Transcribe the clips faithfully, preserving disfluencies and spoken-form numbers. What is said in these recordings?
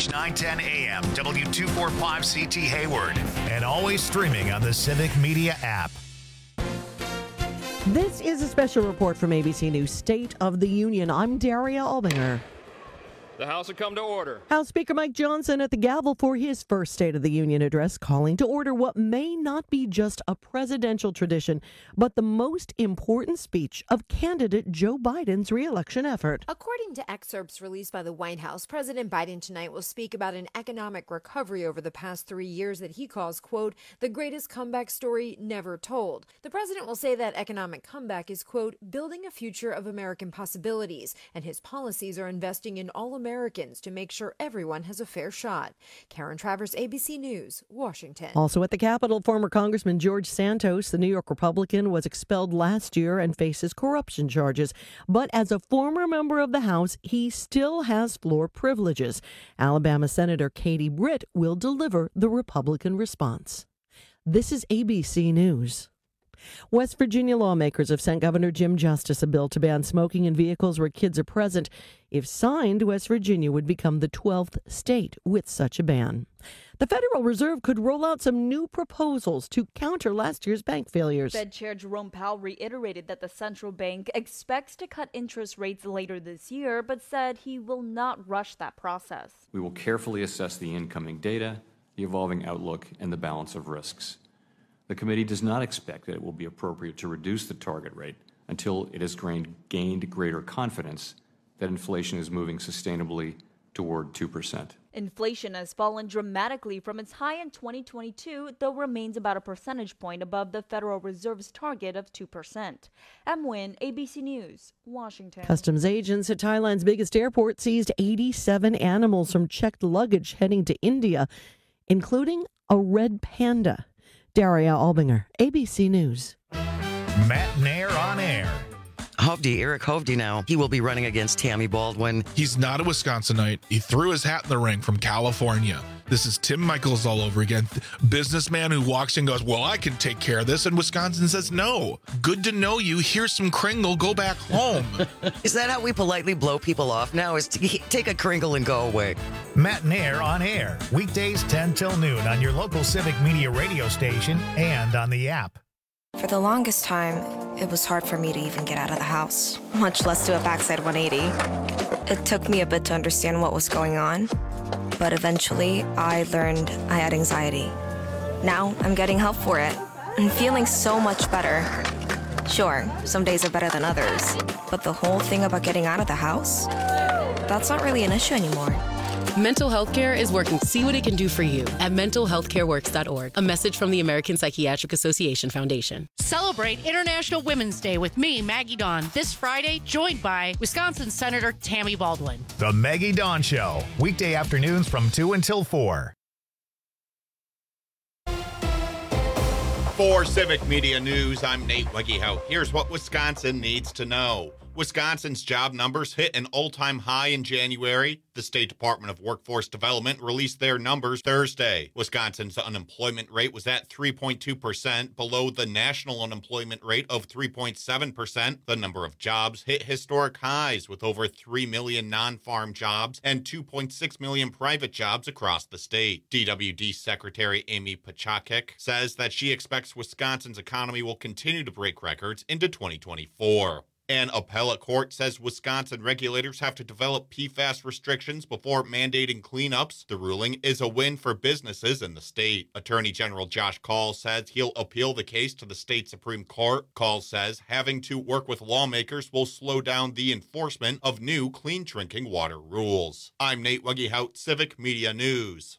nine ten A M, W two forty-five C T Hayward, and always streaming on the Civic Media app. This is a special report from A B C News State of the Union. I'm Daria Albinger. The House will come to order. House Speaker Mike Johnson at the gavel for his first State of the Union address, calling to order what may not be just a presidential tradition, but the most important speech of candidate Joe Biden's re-election effort. According to excerpts released by the White House, President Biden tonight will speak about an economic recovery over the past three years that he calls, quote, the greatest comeback story never told. The president will say that economic comeback is, quote, building a future of American possibilities, and his policies are investing in all Americans Americans to make sure everyone has a fair shot. Karen Travers, A B C News, Washington. Also at the Capitol, former Congressman George Santos, the New York Republican, was expelled last year and faces corruption charges. But as a former member of the House, he still has floor privileges. Alabama Senator Katie Britt will deliver the Republican response. This is A B C News. West Virginia lawmakers have sent Governor Jim Justice a bill to ban smoking in vehicles where kids are present. If signed, West Virginia would become the twelfth state with such a ban. The Federal Reserve could roll out some new proposals to counter last year's bank failures. Fed Chair Jerome Powell reiterated that the central bank expects to cut interest rates later this year, but said he will not rush that process. We will carefully assess the incoming data, the evolving outlook, and the balance of risks. The committee does not expect that it will be appropriate to reduce the target rate until it has gained, gained greater confidence that inflation is moving sustainably toward two percent. Inflation has fallen dramatically from its high in twenty twenty-two, though remains about a percentage point above the Federal Reserve's target of two percent. Em Nguyen, A B C News, Washington. Customs agents at Thailand's biggest airport seized eighty-seven animals from checked luggage heading to India, including a red panda. Daria Albinger, A B C News. Matt Nair on air. Hovde, Eric Hovde now. He will be running against Tammy Baldwin. He's not a Wisconsinite. He threw his hat in the ring from California. This is Tim Michaels all over again. Businessman who walks in and goes, well, I can take care of this. And Wisconsin says, no. Good to know you. Here's some Kringle. Go back home. Is that how we politely blow people off now? Is to take a Kringle and go away? Matt Nair on air. Weekdays ten till noon on your local Civic Media radio station and on the app. For the longest time, it was hard for me to even get out of the house, much less do a backside one eighty. It took me a bit to understand what was going on, but eventually I learned I had anxiety. Now I'm getting help for it and feeling so much better. Sure, some days are better than others, but the whole thing about getting out of the house, that's not really an issue anymore. Mental health care is working to see what it can do for you at mental health care works dot org. A message from the American Psychiatric Association Foundation. Celebrate International Women's Day with me, Maggie Dawn, this Friday, joined by Wisconsin Senator Tammy Baldwin. The Maggie Dawn Show, weekday afternoons from two until four. For Civic Media News, I'm Nate Weggehout. Here's what Wisconsin needs to know. Wisconsin's job numbers hit an all-time high in January. The State Department of Workforce Development released their numbers Thursday. Wisconsin's unemployment rate was at three point two percent, below the national unemployment rate of three point seven percent. The number of jobs hit historic highs, with over three million non-farm jobs and two point six million private jobs across the state. D W D Secretary Amy Pachakek says that she expects Wisconsin's economy will continue to break records into twenty twenty-four. An appellate court says Wisconsin regulators have to develop P FAS restrictions before mandating cleanups. The ruling is a win for businesses in the state. Attorney General Josh Kaul says he'll appeal the case to the state Supreme Court. Kaul says having to work with lawmakers will slow down the enforcement of new clean drinking water rules. I'm Nate Weggehout, Civic Media News.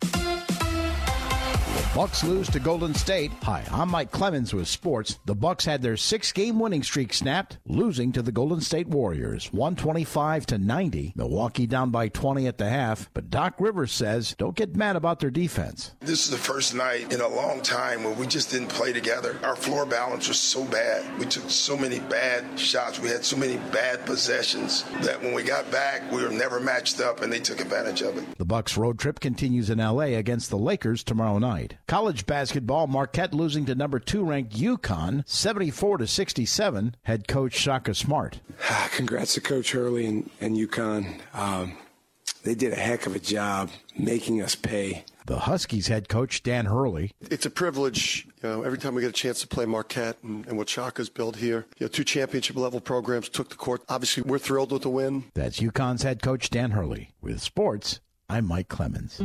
Bucks lose to Golden State. Hi, I'm Mike Clemens with sports. The Bucks had their six-game winning streak snapped, losing to the Golden State Warriors, one twenty-five to ninety. Milwaukee down by twenty at the half, but Doc Rivers says don't get mad about their defense. This is the first night in a long time where we just didn't play together. Our floor balance was so bad. We took so many bad shots. We had so many bad possessions that when we got back, we were never matched up, and they took advantage of it. The Bucks road trip continues in L A against the Lakers tomorrow night. College basketball, Marquette losing to number two ranked UConn, seventy-four to sixty-seven. Head coach Shaka Smart. Congrats to Coach Hurley and, and UConn. Um, They did a heck of a job making us pay. The Huskies head coach Dan Hurley. It's a privilege, you know, every time we get a chance to play Marquette and, and what Shaka's built here. You know, two championship level programs took the court. Obviously, we're thrilled with the win. That's UConn's head coach Dan Hurley. With sports, I'm Mike Clemens.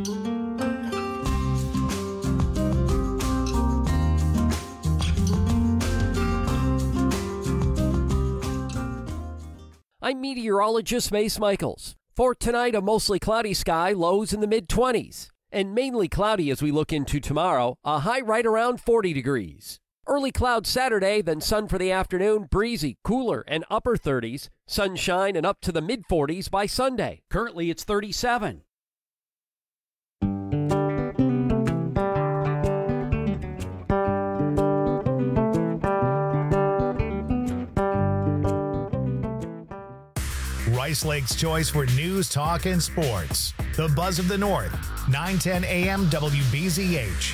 I'm meteorologist Mace Michaels. For tonight, a mostly cloudy sky, lows in the mid-twenties. And mainly cloudy as we look into tomorrow, a high right around forty degrees. Early clouds Saturday, then sun for the afternoon, breezy, cooler, and upper thirties. Sunshine and up to the mid-forties by Sunday. Currently, it's thirty-seven. Rice Lake's choice for news, talk, and sports. The Buzz of the North, nine ten A M W B Z H.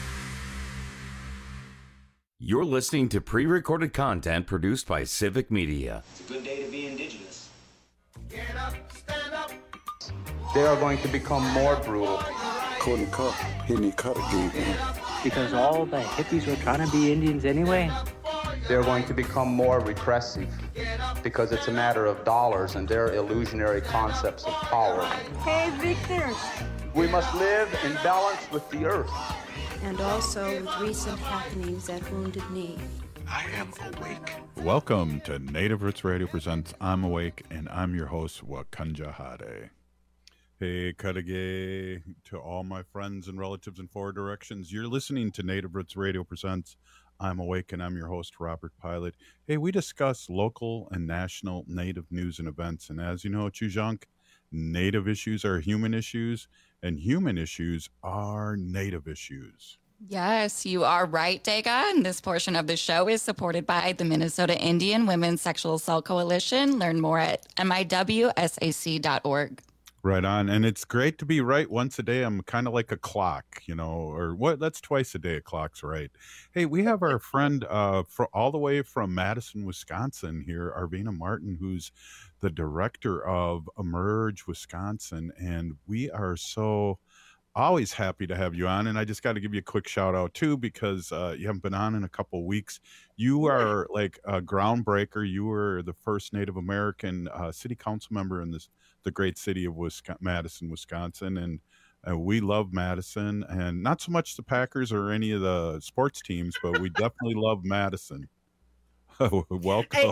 You're listening to pre-recorded content produced by Civic Media. It's a good day to be indigenous. Get up, stand up. They are going to become more brutal. Couldn't cut, hitting cut again. Because all the hippies were trying to be Indians anyway. They're going to become more repressive because it's a matter of dollars and their illusionary concepts of power. Hey, Victor. We must live in balance with the earth. And also with recent happenings at Wounded Knee. I am awake. Welcome to Native Roots Radio presents I'm Awake, and I'm your host, Wakanja Hade. Hey, Kadage, to all my friends and relatives in four directions. You're listening to Native Roots Radio presents I'm Awake, and I'm your host, Robert Pilot. Hey, we discuss local and national Native news and events. And as you know, Chujunk, Native issues are human issues, and human issues are Native issues. Yes, you are right, Dega. And this portion of the show is supported by the Minnesota Indian Women's Sexual Assault Coalition. Learn more at M I W S A C dot org. Right on. And it's great to be right once a day. I'm kind of like a clock, you know, or what? That's twice a day. A clock's right. Hey, we have our friend uh, for all the way from Madison, Wisconsin here, Arvina Martin, who's the director of Emerge Wisconsin. And we are so always happy to have you on. And I just got to give you a quick shout out too, because uh, you haven't been on in a couple of weeks. You are like a groundbreaker. You were the first Native American uh, city council member in this the great city of Wisconsin, Madison, Wisconsin. And uh, we love Madison, and not so much the Packers or any of the sports teams, but we definitely love Madison. Welcome. Hey,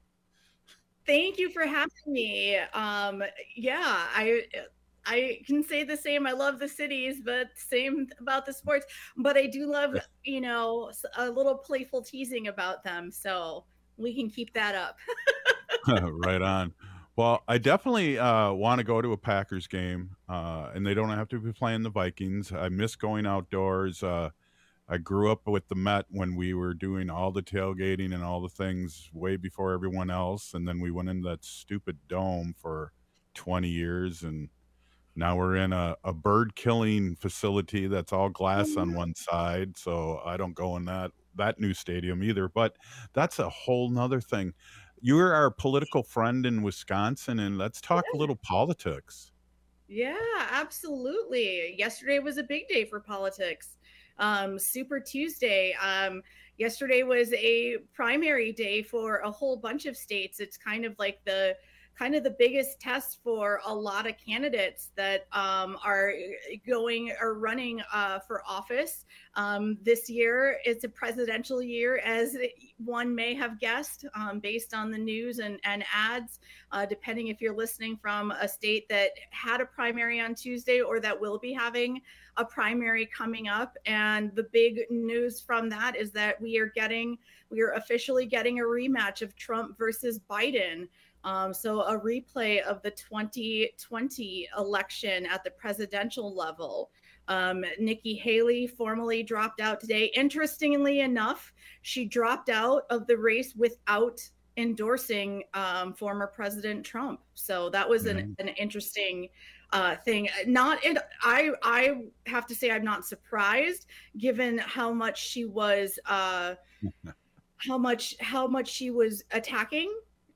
thank you for having me. Um, yeah, I I can say the same. I love the cities, but same about the sports. But I do love, you know, a little playful teasing about them. So we can keep that up. Right on. Well, I definitely uh, want to go to a Packers game, uh, and they don't have to be playing the Vikings. I miss going outdoors. Uh, I grew up with the Met when we were doing all the tailgating and all the things way before everyone else, and then we went into that stupid dome for twenty years, and now we're in a, a bird-killing facility that's all glass on one side, so I don't go in that, that new stadium either. But that's a whole nother thing. You're our political friend in Wisconsin, and let's talk yeah. a little politics. Yeah, absolutely. Yesterday was a big day for politics. Um, Super Tuesday. Um, yesterday was a primary day for a whole bunch of states. It's kind of like the kind of the biggest test for a lot of candidates that um, are going or running uh, for office. Um, this year, it's a presidential year, as one may have guessed, um, based on the news and, and ads, uh, depending if you're listening from a state that had a primary on Tuesday or that will be having a primary coming up. And the big news from that is that we are getting, we are officially getting a rematch of Trump versus Biden. Um, so a replay of the twenty twenty election at the presidential level. Um, Nikki Haley formally dropped out today. Interestingly enough, she dropped out of the race without endorsing um, former President Trump. So that was an, mm-hmm. an interesting uh, thing. Not, it, I, I have to say I'm not surprised, given how much she was, uh, how much, how much she was attacking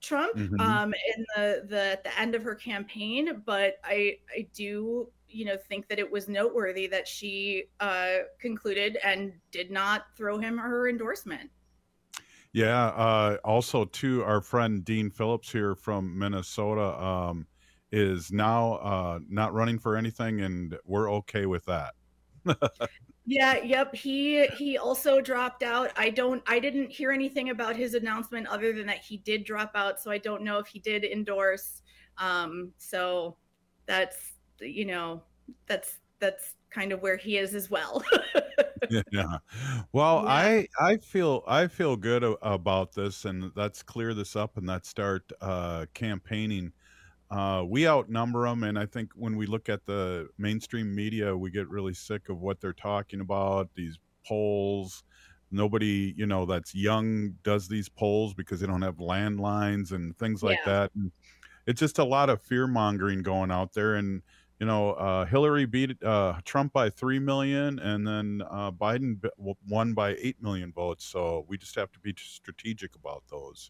Trump Mhm. um, in the, the at the end of her campaign, but I I do you know think that it was noteworthy that she uh, concluded and did not throw him her endorsement. Yeah. Uh, also, too, our friend Dean Phillips here from Minnesota um, is now uh, not running for anything, and we're okay with that. Yeah, yep. He he also dropped out. I don't I didn't hear anything about his announcement other than that he did drop out, so I don't know if he did endorse. Um so that's you know, that's that's kind of where he is as well. Yeah. Well, Yeah. I I feel I feel good a- about this, and let's clear this up and let's start uh, campaigning. Uh, we outnumber them, and I think when we look at the mainstream media, we get really sick of what they're talking about. These polls, nobody you know that's young does these polls because they don't have landlines and things like Yeah. that. And it's just a lot of fear mongering going out there. And you know, uh, Hillary beat uh, Trump by three million, and then uh, Biden b- w- won by eight million votes. So we just have to be strategic about those.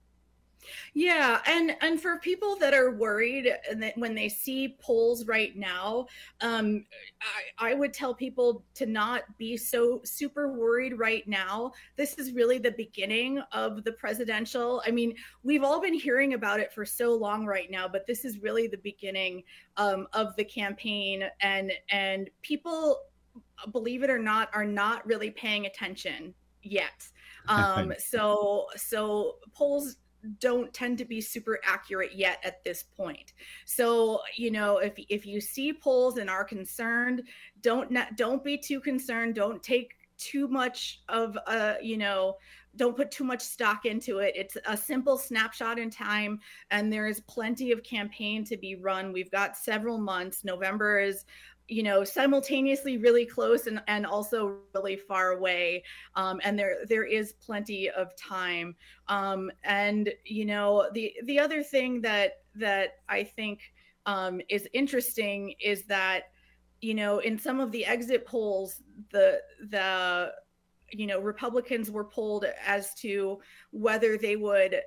Yeah, and and for people that are worried and that when they see polls right now, um, I, I would tell people to not be so super worried right now. This is really the beginning of the presidential. I mean, we've all been hearing about it for so long right now, but this is really the beginning um, of the campaign, and and people, believe it or not, are not really paying attention yet. Um, so so polls don't tend to be super accurate yet at this point. So, you know, if if you see polls and are concerned, don't not, don't be too concerned. Don't take too much of a, you know, don't put too much stock into it. It's a simple snapshot in time, and there is plenty of campaign to be run. We've got several months. November is, you know, simultaneously really close and, and also really far away. Um, and there there is plenty of time. Um, and, you know, the the other thing that that I think um, is interesting is that, you know, in some of the exit polls, the the you know, Republicans were polled as to whether they would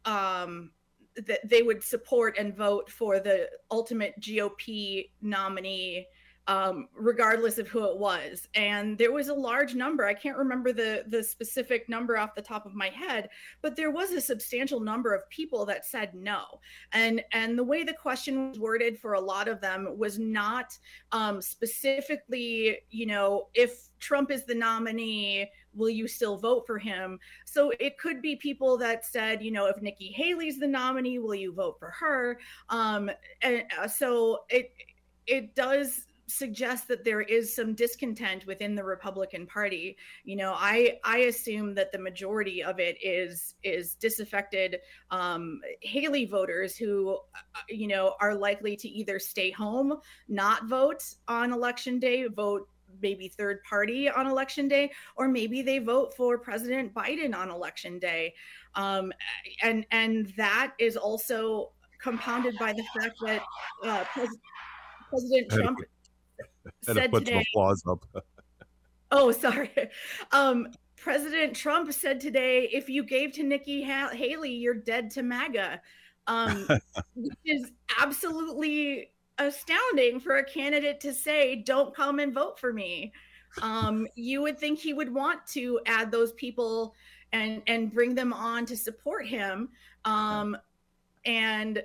um, that they would support and vote for the ultimate G O P nominee, um, regardless of who it was. And there was a large number. I can't remember the the specific number off the top of my head, but there was a substantial number of people that said no. And and the way the question was worded for a lot of them was not um, specifically, you know, if Trump is the nominee, will you still vote for him? So it could be people that said, you know, if Nikki Haley's the nominee, will you vote for her? Um, and uh, so it it does suggest that there is some discontent within the Republican Party. You know, I I assume that the majority of it is is disaffected um, Haley voters who, uh, you know, are likely to either stay home, not vote on election day, vote maybe third party on election day, or maybe they vote for President Biden on election day. Um, and and that is also compounded by the fact that uh, Pres- President Trump said put today, some applause up. oh, sorry. Um, President Trump said today, if you gave to Nikki ha- Haley, you're dead to MAGA, um, which is absolutely astounding for a candidate to say, don't come and vote for me. Um, you would think he would want to add those people and, and bring them on to support him. Um, and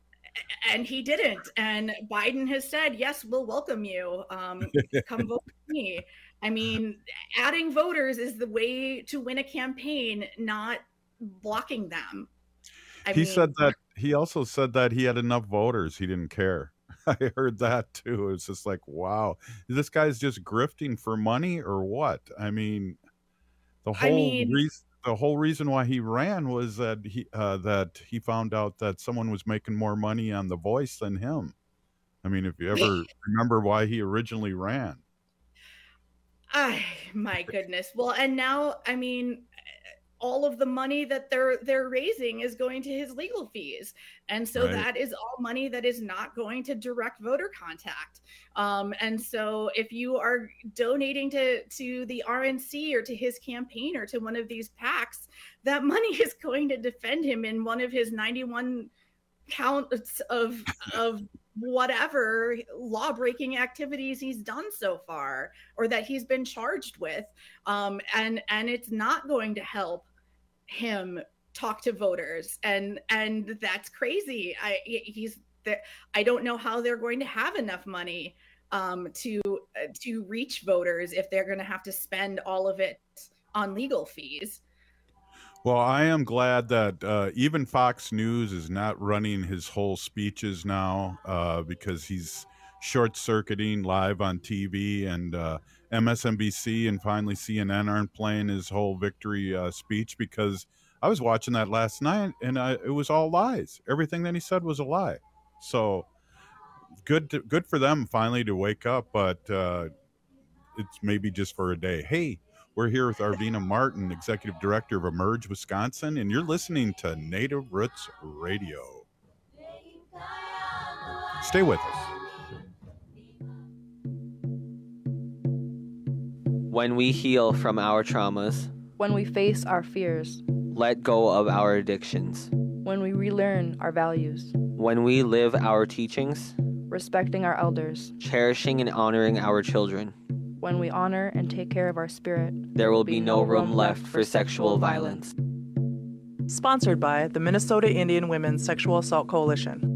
and he didn't. And Biden has said, yes, we'll welcome you. Um, come vote for me. I mean, adding voters is the way to win a campaign, not blocking them. I he mean, said that he also said that he had enough voters. He didn't care. I heard that too. It's just like, wow, this guy's just grifting for money or what? I mean, the whole I mean, reason the whole reason why he ran was that he uh, that he found out that someone was making more money on The Voice than him. I mean, if you ever remember why he originally ran. Ah, my goodness. Well, and now, I mean, all of the money that they're they're raising is going to his legal fees. And so Right. that is all money that is not going to direct voter contact. Um, and so if you are donating to, to the R N C or to his campaign or to one of these PACs, that money is going to defend him in one of his ninety-one counts of of whatever law-breaking activities he's done so far or that he's been charged with. Um, and and it's not going to help him talk to voters. And and that's crazy. I he's there. I don't know how they're going to have enough money um, to uh, to reach voters if they're going to have to spend all of it on legal fees. Well, I am glad that uh, even Fox News is not running his whole speeches now uh, because he's short-circuiting live on T V, and uh, M S N B C and finally C N N aren't playing his whole victory uh, speech, because I was watching that last night and I, it was all lies. Everything that he said was a lie. So good, to, good for them finally to wake up, but uh, it's maybe just for a day. Hey, we're here with Arvina Martin, Executive Director of Emerge Wisconsin, and you're listening to Native Roots Radio. Stay with us. When we heal from our traumas, when we face our fears, let go of our addictions, when we relearn our values, when we live our teachings, respecting our elders, cherishing and honoring our children, when we honor and take care of our spirit, there will be no room left for sexual violence. Sponsored by the Minnesota Indian Women's Sexual Assault Coalition.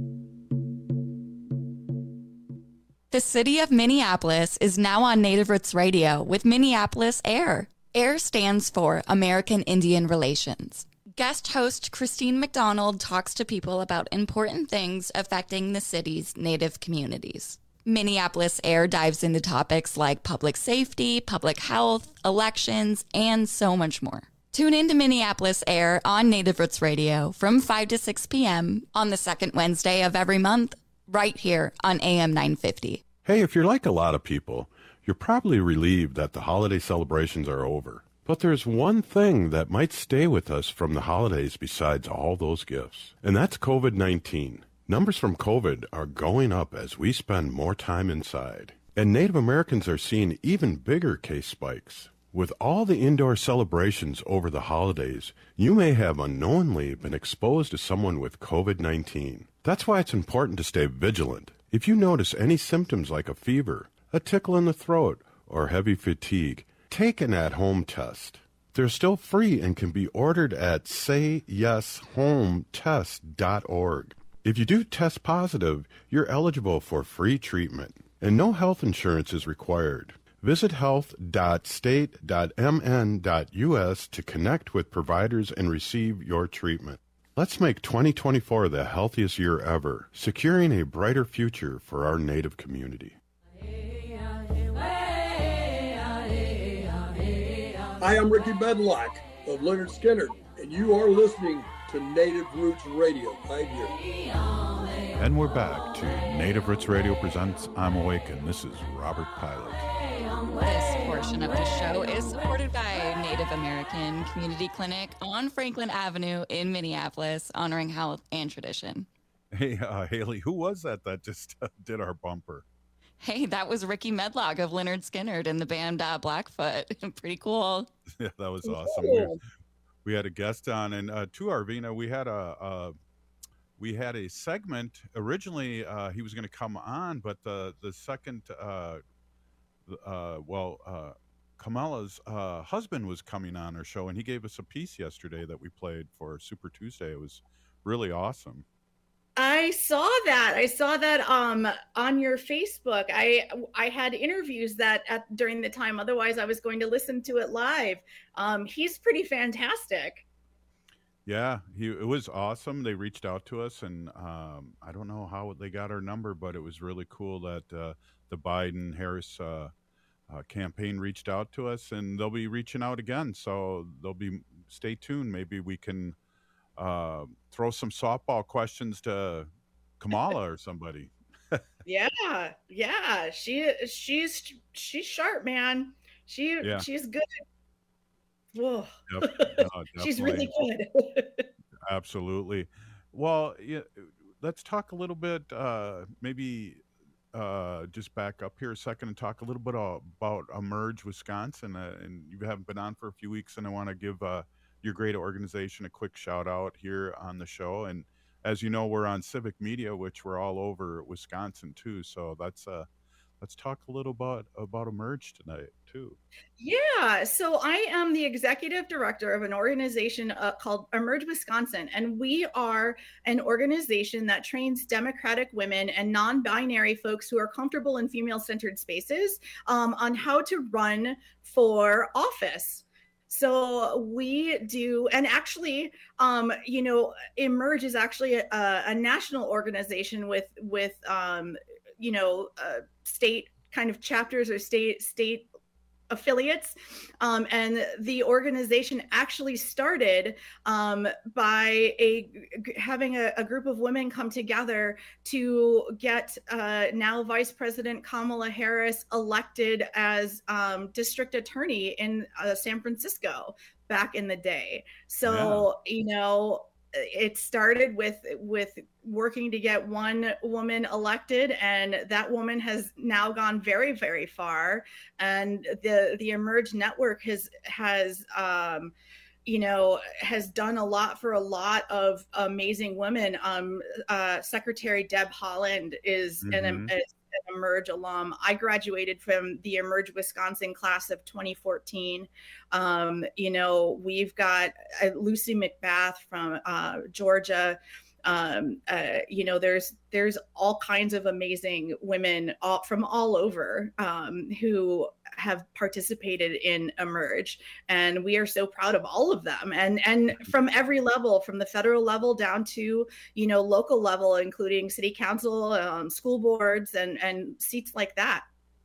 The city of Minneapolis is now on Native Roots Radio with Minneapolis AIR. AIR stands for American Indian Relations. Guest host Christine McDonald talks to people about important things affecting the city's Native communities. Minneapolis AIR dives into topics like public safety, public health, elections, and so much more. Tune in to Minneapolis AIR on Native Roots Radio from five to six p.m. on the second Wednesday of every month, right here on A M nine fifty. Hey, if you're like a lot of people, you're probably relieved that the holiday celebrations are over. But there's one thing that might stay with us from the holidays besides all those gifts, and that's COVID nineteen. Numbers from COVID are going up as we spend more time inside. And Native Americans are seeing even bigger case spikes. With all the indoor celebrations over the holidays, you may have unknowingly been exposed to someone with COVID nineteen. That's why it's important to stay vigilant. If you notice any symptoms like a fever, a tickle in the throat, or heavy fatigue, take an at-home test. They're still free and can be ordered at say yes home test dot org. If you do test positive, you're eligible for free treatment, and no health insurance is required. Visit health dot state dot m n dot u s to connect with providers and receive your treatment. Let's make twenty twenty-four the healthiest year ever, securing a brighter future for our Native community. Hi, I'm Ricky Bedlock of Leonard Skinner, and you are listening to Native Roots Radio right here. And we're back to Native Roots Radio presents I'm Awake, and this is Robert Pilot. This portion of the show is supported by Native American Community Clinic on Franklin Avenue in Minneapolis, honoring health and tradition. Hey, uh, Haley, who was that that just uh, did our bumper? Hey, that was Ricky Medlock of Leonard Skinner and the band uh, Blackfoot. Pretty cool. Yeah, that was awesome. We, we had a guest on, and uh, to Arvina, we had a, a we had a segment. Originally, uh, he was going to come on, but the the second, uh, uh, well, uh, Kamala's uh, husband was coming on our show, and he gave us a piece yesterday that we played for Super Tuesday. It was really awesome. I saw that. I saw that um on your Facebook. I I had interviews that at during the time. Otherwise, I was going to listen to it live. Um, he's pretty fantastic. Yeah, he it was awesome. They reached out to us, and um, I don't know how they got our number, but it was really cool that uh, the Biden Harris uh, uh, campaign reached out to us, and they'll be reaching out again. So they'll be stay tuned. Maybe we can. Uh, throw some softball questions to Kamala or somebody. Yeah, yeah, she she's she's sharp, man. She Yeah. she's good. Whoa. Yep. No, She's really definitely. good. Absolutely. Well, yeah, let's talk a little bit, uh, maybe uh, just back up here a second and talk a little bit uh, about Emerge Wisconsin. Uh, and you haven't been on for a few weeks, and I want to give uh, your great organization a quick shout out here on the show. And as you know, we're on Civic Media, which we're all over Wisconsin too. So that's uh, let's talk a little about about Emerge tonight too. Yeah, so I am the executive director of an organization uh, called Emerge Wisconsin, and we are an organization that trains Democratic women and non-binary folks who are comfortable in female-centered spaces um, on how to run for office. So we do, and actually, um, you know, Emerge is actually a, a national organization with, with um, you know, uh, state kind of chapters or state state affiliates. Um, and the organization actually started um, by a having a, a group of women come together to get uh, now Vice President Kamala Harris elected as um, district attorney in uh, San Francisco back in the day. So, yeah. you know, it started with with working to get one woman elected, and that woman has now gone very, very far. And the the Emerge Network has has um, you know has done a lot for a lot of amazing women. Um, uh, Secretary Deb Haaland is mm-hmm. an, an Emerge alum. I graduated from the Emerge Wisconsin class of twenty fourteen. Um, you know, we've got uh, Lucy McBath from uh, Georgia. Um, uh, you know, there's there's all kinds of amazing women all, from all over um, who have participated in Emerge, and we are so proud of all of them. And and from every level, from the federal level down to you know local level, including city council, um, school boards, and and seats like that.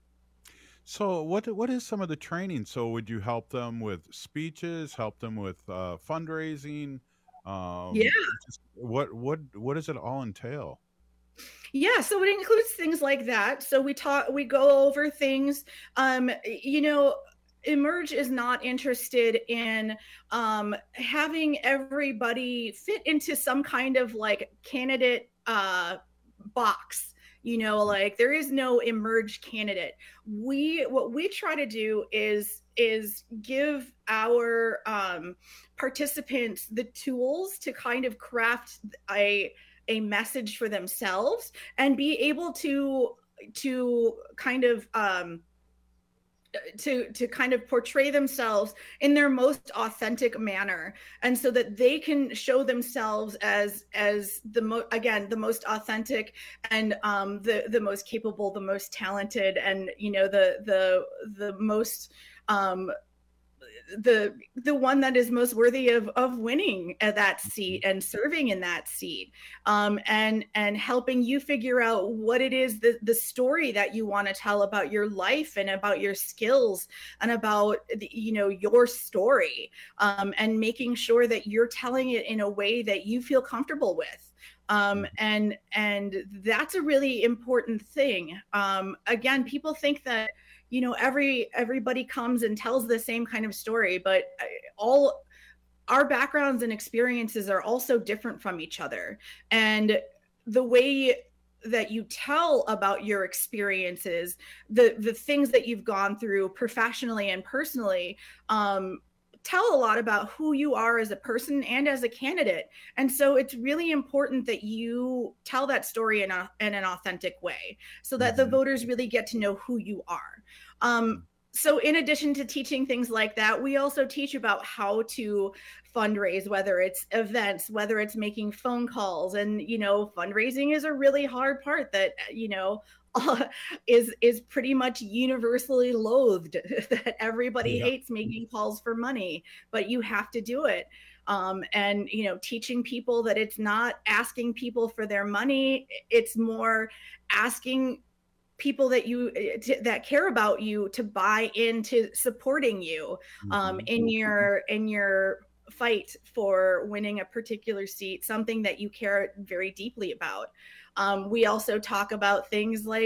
So what what is some of the training? So would you help them with speeches, help them with uh, fundraising? Um, yeah. Just what what what does it all entail? Yeah, so it includes things like that. So we talk, we go over things. Um, you know, Emerge is not interested in um, having everybody fit into some kind of like candidate uh, box. You know, like there is no Emerge candidate. We what we try to do is is give our um, participants the tools to kind of craft a a message for themselves and be able to to kind of um, to to kind of portray themselves in their most authentic manner, and so that they can show themselves as as the mo- again the most authentic and um, the the most capable, the most talented, and you know the the the most um, the the one that is most worthy of of winning at that seat and serving in that seat, um, and and helping you figure out what it is, the the story that you want to tell about your life and about your skills and about the, you know your story, um, and making sure that you're telling it in a way that you feel comfortable with. Um, and and that's a really important thing. Um, again, people think that you know every everybody comes and tells the same kind of story, but all our backgrounds and experiences are also different from each other, and the way that you tell about your experiences, the the things that you've gone through professionally and personally, um, tell a lot about who you are as a person and as a candidate. And so it's really important that you tell that story in, a, in an authentic way so that the voters really get to know who you are. Um, so in addition to teaching things like that, we also teach about how to fundraise, whether it's events, whether it's making phone calls. And, you know, fundraising is a really hard part that, you know, Uh, is is pretty much universally loathed, that everybody yeah. hates making calls for money, but you have to do it. Um, and, you know, teaching people that it's not asking people for their money, it's more asking people that you to, that care about you to buy into supporting you um, mm-hmm. in your in your fight for winning a particular seat, something that you care very deeply about. Um, we also talk about things like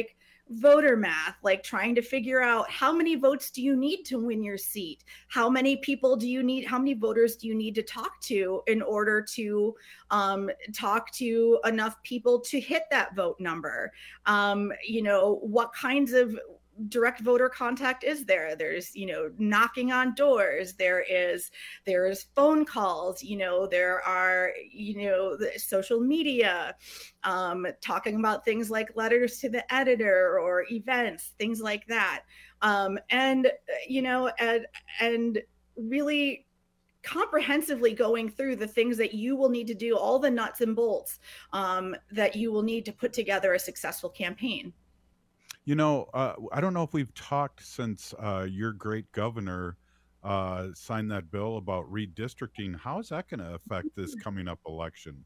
voter math, like trying to figure out how many votes do you need to win your seat? How many people do you need? How many voters do you need to talk to in order to um, talk to enough people to hit that vote number? Um, you know, what kinds of direct voter contact is there? There's, you know, knocking on doors. There is, there's phone calls, you know, there are, you know, the social media, um, talking about things like letters to the editor or events, things like that. Um, and, you know, and, and really comprehensively going through the things that you will need to do, all the nuts and bolts um, that you will need to put together a successful campaign. You know, uh, I don't know if we've talked since uh, your great governor uh, signed that bill about redistricting. How is that going to affect this coming up election?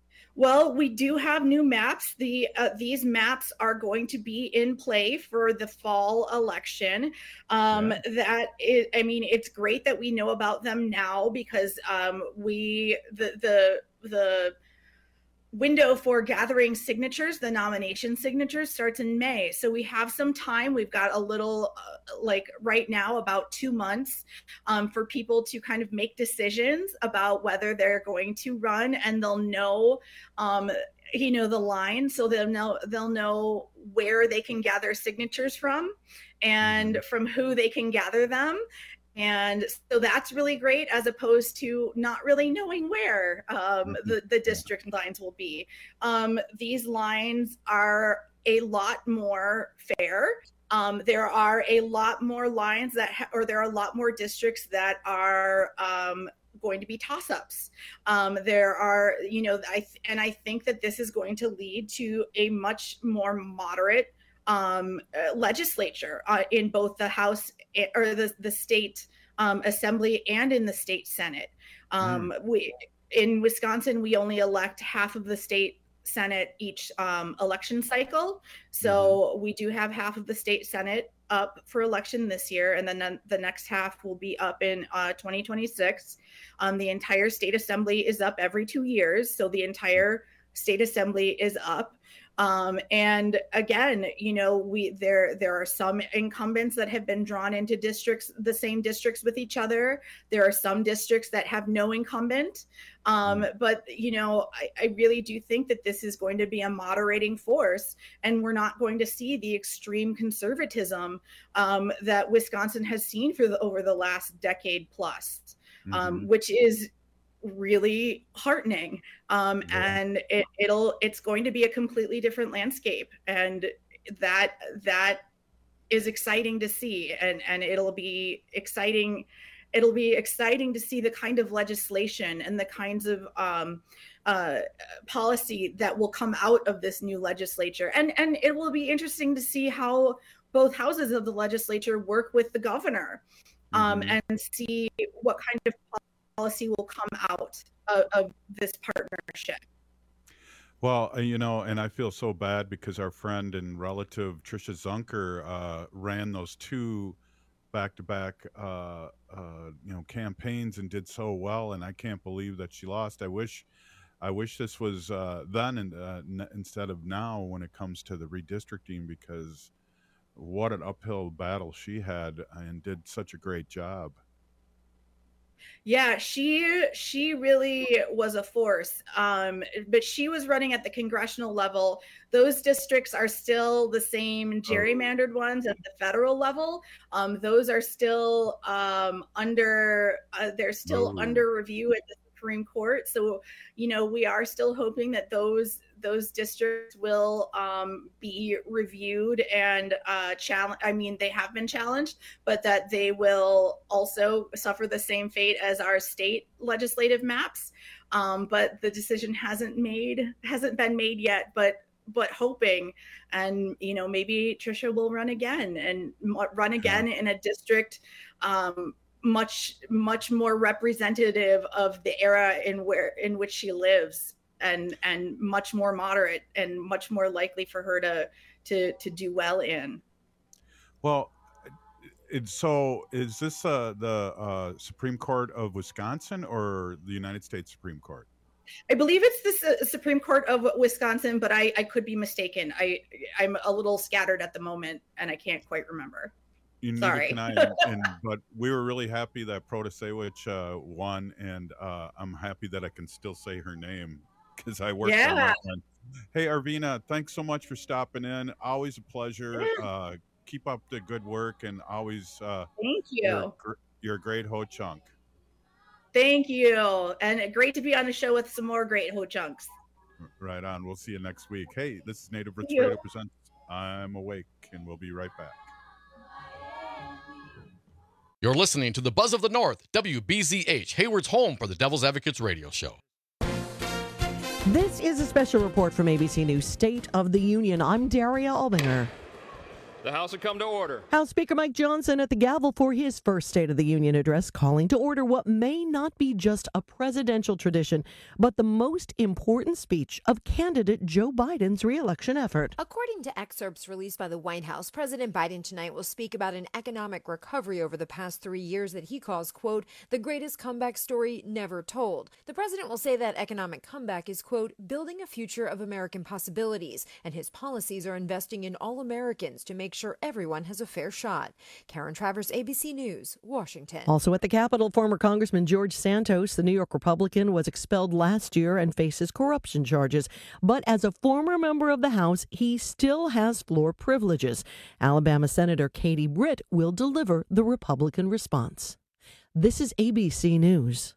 Well, we do have new maps. The uh, these maps are going to be in play for the fall election. Um, yeah. That is, I mean, it's great that we know about them now because um, we the the the. window for gathering signatures, the nomination signatures, starts in May. So we have some time. We've got a little, uh, like right now, about two months um, for people to kind of make decisions about whether they're going to run, and they'll know, um, you know, the line. So they'll know, they'll know where they can gather signatures from and from who they can gather them. And so that's really great, as opposed to not really knowing where um, the, the district lines will be. Um, these lines are a lot more fair. Um, there are a lot more lines that, ha- or there are a lot more districts that are um, going to be toss-ups. Um, there are, you know, I th- and I think that this is going to lead to a much more moderate um, uh, legislature uh, in both the House or the, the state um, assembly and in the state Senate. Um, mm. We in Wisconsin, we only elect half of the state Senate each um, election cycle. So mm-hmm. we do have half of the state Senate up for election this year, and then the next half will be up in uh, twenty twenty-six. Um, the entire state assembly is up every two years, so the entire state assembly is up. Um, and again, you know, we there there are some incumbents that have been drawn into districts, the same districts with each other. There are some districts that have no incumbent. Um, but, you know, I, I really do think that this is going to be a moderating force, and we're not going to see the extreme conservatism um, that Wisconsin has seen for the, over the last decade plus, mm-hmm. um, which is really heartening. Um, yeah. And it, it'll, it's going to be a completely different landscape. And that, that is exciting to see. And, and it'll be exciting. It'll be exciting to see the kind of legislation and the kinds of um, uh, policy that will come out of this new legislature. And, and it will be interesting to see how both houses of the legislature work with the governor um, mm-hmm. and see what kind of policy will come out of, of this partnership. Well, you know, and I feel so bad because our friend and relative Tricia Zunker uh, ran those two back-to-back, uh, uh, you know, campaigns and did so well, and I can't believe that she lost. I wish, I wish this was uh, then and uh, n- instead of now when it comes to the redistricting, because what an uphill battle she had and did such a great job. Yeah, she she really was a force, um, but she was running at the congressional level. Those districts are still the same gerrymandered ones at the federal level. Um, those are still um, under, uh, they're still Ooh. under review at the Supreme Court. So, you know, we are still hoping that those those districts will um, be reviewed and uh, challenge. I mean, they have been challenged, but that they will also suffer the same fate as our state legislative maps. Um, but the decision hasn't made hasn't been made yet. But but hoping, and you know, maybe Tricia will run again and run again in a district um, much much more representative of the era in where in which she lives. and and much more moderate and much more likely for her to to to do well in. Well, it, so is this uh, the uh, Supreme Court of Wisconsin or the United States Supreme Court? I believe it's the S- Supreme Court of Wisconsin, but I, I could be mistaken. I, I'm a little scattered at the moment, and I can't quite remember. You Sorry. Can I, and, and, but we were really happy that Protasewicz uh, won, and uh, I'm happy that I can still say her name because I worked Yeah. on that one. Hey, Arvina, thanks so much for stopping in. Always a pleasure. Uh, keep up the good work, and always uh, Thank you. You're, gr- you're a great ho chunk. Thank you. And great to be on the show with some more great ho chunks. Right on. We'll see you next week. Hey, this is Native Roots Thank you. Radio presents I'm Awake, and we'll be right back. You're listening to the Buzz of the North, W B Z H, Hayward's home for the Devil's Advocates radio show. This is a special report from A B C News State of the Union. I'm Daria Albinger. The House will come to order. House Speaker Mike Johnson at the gavel for his first State of the Union address, calling to order what may not be just a presidential tradition, but the most important speech of candidate Joe Biden's reelection effort. According to excerpts released by the White House, President Biden tonight will speak about an economic recovery over the past three years that he calls, quote, the greatest comeback story never told. The president will say that economic comeback is, quote, building a future of American possibilities, and his policies are investing in all Americans to make sure everyone has a fair shot. Karen Travers, A B C News, Washington. Also at the Capitol, former Congressman George Santos, the New York Republican, was expelled last year and faces corruption charges. But as a former member of the House, he still has floor privileges. Alabama Senator Katie Britt will deliver the Republican response. This is A B C News.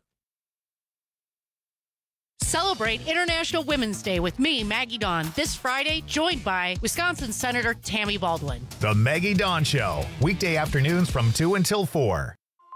Celebrate International Women's Day with me, Maggie Dawn, this Friday, joined by Wisconsin Senator Tammy Baldwin. The Maggie Dawn Show, weekday afternoons from two until four.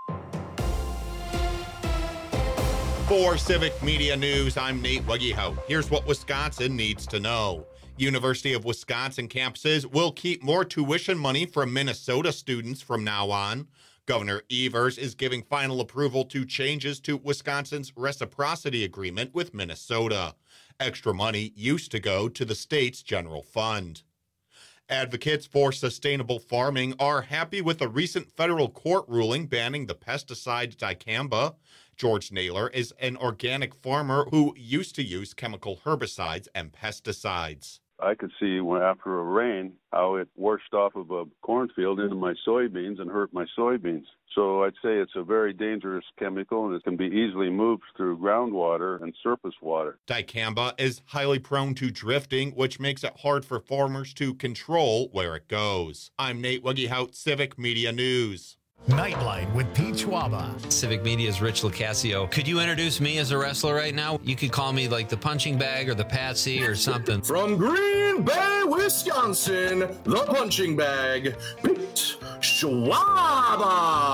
For Civic Media News, I'm Nate Wuggyhout. Here's what Wisconsin needs to know. University of Wisconsin campuses will keep more tuition money from Minnesota students from now on. Governor Evers is giving final approval to changes to Wisconsin's reciprocity agreement with Minnesota. Extra money used to go to the state's general fund. Advocates for sustainable farming are happy with a recent federal court ruling banning the pesticide dicamba. George Naylor is an organic farmer who used to use chemical herbicides and pesticides. I could see when after a rain how it washed off of a cornfield into my soybeans and hurt my soybeans. So I'd say it's a very dangerous chemical, and it can be easily moved through groundwater and surface water. Dicamba is highly prone to drifting, which makes it hard for farmers to control where it goes. I'm Nate Wuggyhout, Civic Media News. Nightlight with Pete Schwaba. Civic Media's Rich Lucasio. Could you introduce me as a wrestler right now? You could call me like the punching bag or the patsy or something. From Green Bay, Wisconsin, the punching bag, Pete Schwaba.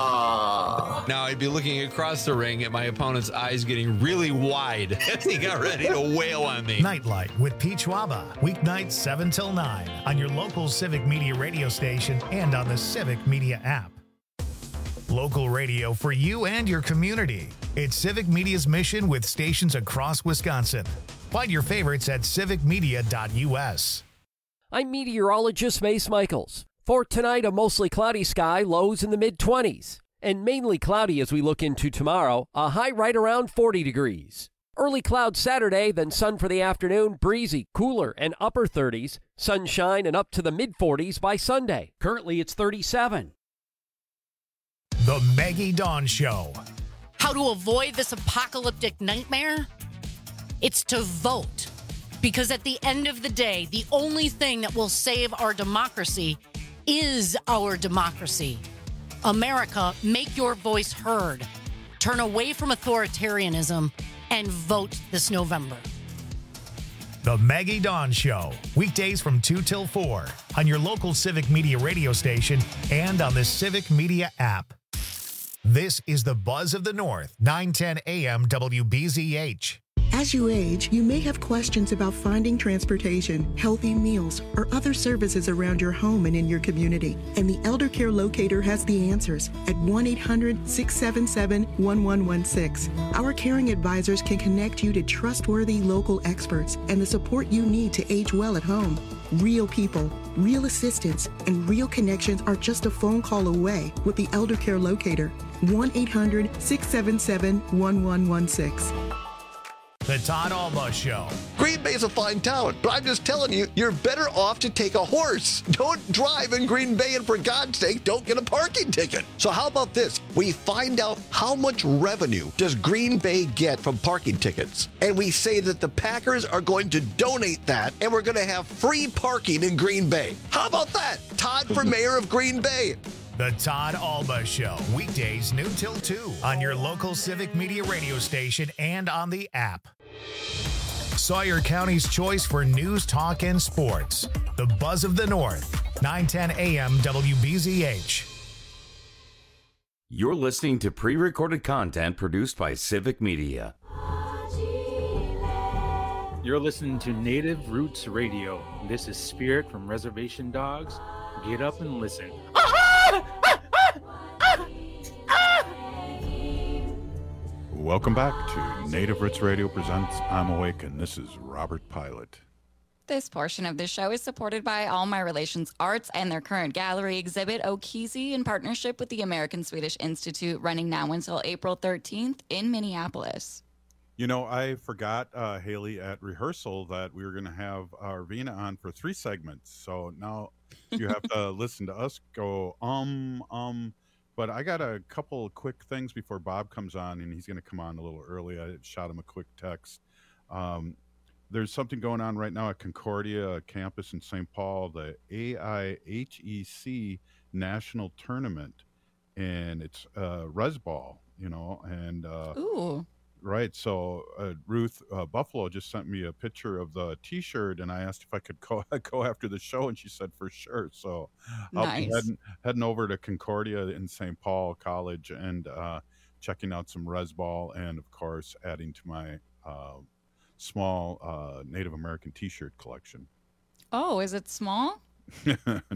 Now I'd be looking across the ring at my opponent's eyes getting really wide as he got ready to wail on me. Nightlight with Pete Schwaba. Weeknights seven till nine on your local Civic Media radio station and on the Civic Media app. Local radio for you and your community. It's Civic Media's mission with stations across Wisconsin. Find your favorites at civic media dot u s. I'm meteorologist Mace Michaels. For tonight, a mostly cloudy sky, lows in the mid twenties. And mainly cloudy as we look into tomorrow, a high right around forty degrees. Early clouds Saturday, then sun for the afternoon, breezy, cooler, and upper thirties. Sunshine and up to the mid forties by Sunday. Currently, it's thirty-seven. The Maggie Dawn Show. How to avoid this apocalyptic nightmare? It's to vote. Because at the end of the day, the only thing that will save our democracy is our democracy. America, make your voice heard. Turn away from authoritarianism and vote this November. The Maggie Dawn Show, weekdays from two till four on your local Civic Media radio station and on the Civic Media app. This is the Buzz of the North, nine ten a m W B Z H. As you age, you may have questions about finding transportation, healthy meals, or other services around your home and in your community. And the Elder Care Locator has the answers at one eight hundred, six seven seven, one one one six. Our caring advisors can connect you to trustworthy local experts and the support you need to age well at home. Real people, real assistance, and real connections are just a phone call away with the Elder Care Locator. one eight hundred, six seven seven, one one one six. The Todd Alba Show. Green Bay's a fine town, but I'm just telling you, you're better off to take a horse. Don't drive in Green Bay, and for God's sake, don't get a parking ticket. So how about this? We find out how much revenue does Green Bay get from parking tickets, and we say that the Packers are going to donate that, and we're going to have free parking in Green Bay. How about that? Todd for mayor of Green Bay. The Todd Alba Show, weekdays noon till two on your local Civic Media radio station and on the app. Sawyer County's choice for news, talk, and sports. The Buzz of the North, nine ten A M W B Z H. You're listening to pre-recorded content produced by Civic Media. You're listening to Native Roots Radio. This is Spirit from Reservation Dogs. Get up and listen. Welcome back to Native Roots Radio presents I'm Awake, and this is Robert Pilot. This portion of the show is supported by All My Relations Arts and their current gallery exhibit, Okizi, in partnership with the American Swedish Institute, running now until April thirteenth in Minneapolis. You know, I forgot, uh, Haley, at rehearsal that we were going to have Arvina on for three segments. So now you have to listen to us go, um, um. But I got a couple of quick things before Bob comes on, and he's going to come on a little early. I shot him a quick text. Um, there's something going on right now at Concordia campus in Saint Paul, the A I H E C National Tournament, and it's uh, Resball, you know, and uh, Ooh. Right. So uh, Ruth uh, Buffalo just sent me a picture of the T-shirt, and I asked if I could go, go after the show, and she said for sure. So I'll Nice. be heading, heading over to Concordia in Saint Paul College and uh, checking out some Resball, and of course adding to my uh, small uh, Native American T-shirt collection. Oh, is it small? No,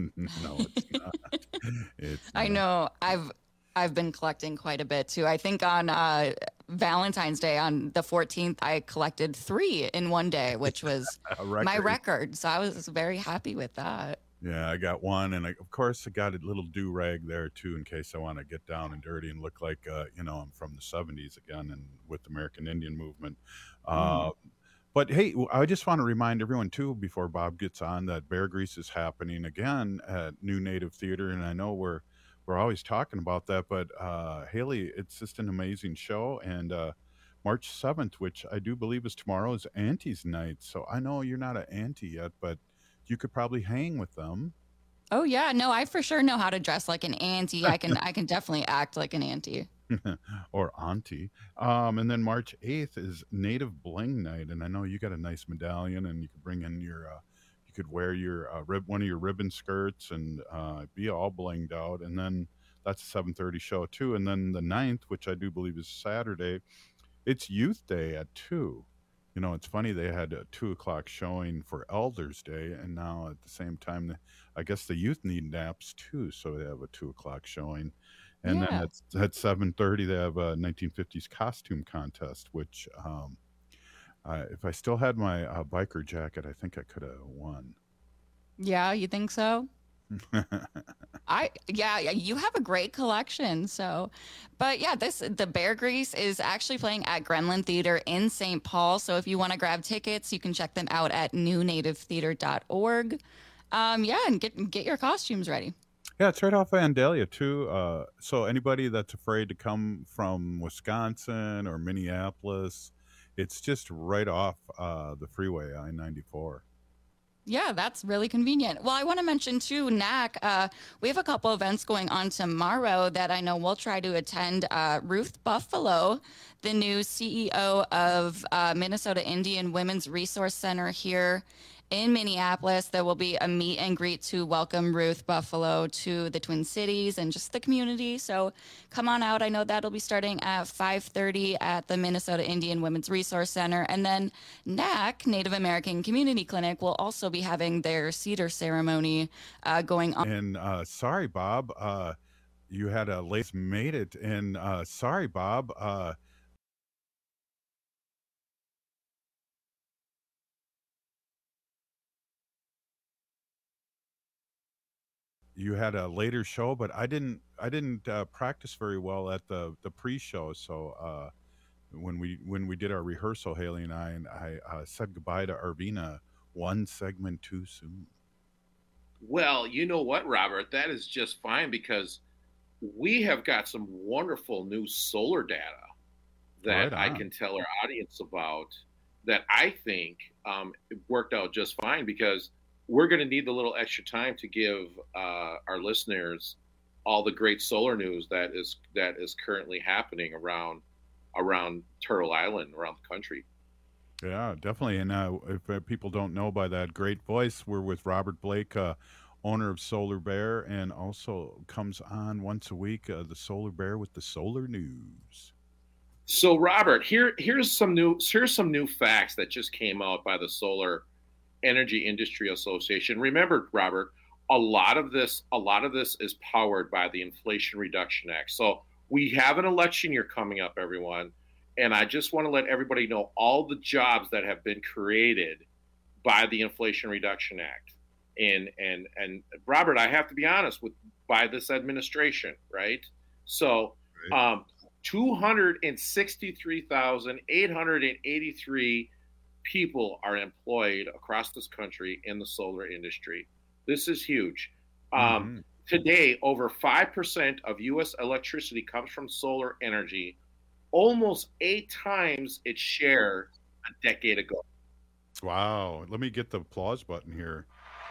it's not. It's I know. I've I've been collecting quite a bit too. I think on uh, Valentine's Day on the fourteenth, I collected three in one day, which was A my record. record. So I was very happy with that. Yeah, I got one, and I, of course I got a little do-rag there too, in case I want to get down and dirty and look like uh, you know, I'm from the seventies again, and with the American Indian movement. Uh, but hey, I just want to remind everyone too, before Bob gets on, that Bear Grease is happening again at New Native Theater, and I know we're we're always talking about that, but uh, Haley, it's just an amazing show, and uh, March seventh, which I do believe is tomorrow, is Auntie's Night. So I know you're not an auntie yet, but you could probably hang with them. Oh yeah, no, I for sure know how to dress like an auntie. I can I can definitely act like an auntie. Or auntie. Um, and then March eighth is Native Bling Night, and I know you got a nice medallion, and you could bring in your, uh, you could wear your uh, rib, one of your ribbon skirts, and uh, be all blinged out. And then that's a seven thirty show too. And then the ninth, which I do believe is Saturday, it's Youth Day at two. You know, it's funny, they had a two o'clock showing for Elders Day, and now at the same time, I guess the youth need naps too, so they have a two o'clock showing. And Yeah. then at, at seven thirty, they have a nineteen fifties costume contest, which um, I, if I still had my uh, biker jacket, I think I could have won. Yeah, you think so? I yeah, yeah, you have a great collection. So, but yeah, this the Bear Grease is actually playing at Grenland Theater in Saint Paul. So if you want to grab tickets, you can check them out at new native theater dot org. Um, yeah, and get get your costumes ready. Yeah, it's right off Vandalia too. Uh, so anybody that's afraid to come from Wisconsin or Minneapolis, it's just right off uh, the freeway, I ninety-four. Yeah, that's really convenient. Well, I want to mention too, N A C, uh, we have a couple events going on tomorrow that I know we'll try to attend. Uh, Ruth Buffalo, the new C E O of uh, Minnesota Indian Women's Resource Center here in Minneapolis. There will be a meet and greet to welcome Ruth Buffalo to the Twin Cities and just the community. So come on out. I know that'll be starting at five thirty at the Minnesota Indian Women's Resource Center. And then N A C, Native American Community Clinic, will also be having their cedar ceremony uh, going on. And uh, sorry, Bob, uh, you had a late made it. And uh, sorry, Bob, uh, you had a later show, but I didn't I didn't uh, practice very well at the the pre-show, so uh when we when we did our rehearsal, Haley and I, and I uh, said goodbye to Arvina one segment too soon. Well, you know what, Robert? That is just fine because we have got some wonderful new solar data that Right I on. can tell our audience about that I think um, it worked out just fine because we're going to need the little extra time to give uh, our listeners all the great solar news that is that is currently happening around around Turtle Island, around the country. Yeah, definitely. And uh, if uh, people don't know by that great voice, we're with Robert Blake, uh, owner of Solar Bear, and also comes on once a week, uh, the Solar Bear with the Solar News. So, Robert, here here's some new here's some new facts that just came out by the Solar Energy Industry Association. Remember, Robert, a lot of this a lot of this is powered by the Inflation Reduction Act. So we have an election year coming up, everyone, and I just want to let everybody know all the jobs that have been created by the Inflation Reduction Act. And and and Robert, I have to be honest with by this administration, right? So um, two hundred sixty-three thousand eight hundred eighty-three people are employed across this country in the solar industry. This is huge. Um, Mm-hmm. Today, over five percent of U S electricity comes from solar energy, almost eight times its share a decade ago. Wow. Let me get the applause button here.